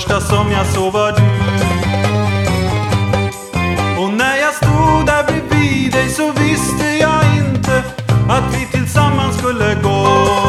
första som jag såg var du. Och när jag stod där bredvid dig så visste jag inte att vi tillsammans skulle gå.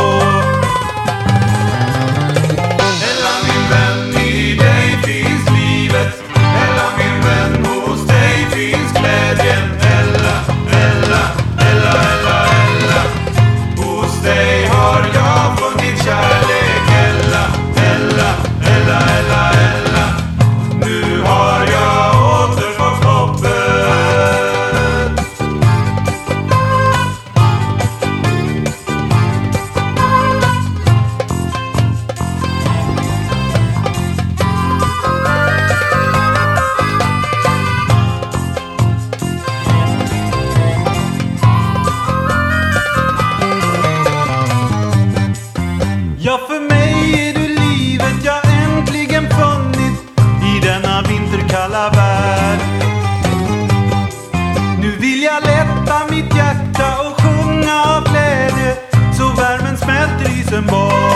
Ella min vän, i dig finns livet. Ella min vän, hos dig finns glädjen. Ella, Ella, Ella, Ella, Ella. Hos dig har jag funnit kärlek. Ella, Ella, Ella, Ella, Ella. Nu har jag återfått hoppet. Ja, för mig är du livet jag äntligen funnit i denna vinterkalla värld. Nu vill jag lätta mitt hjärta och sjunga av glädje så värmen smälter isen bort.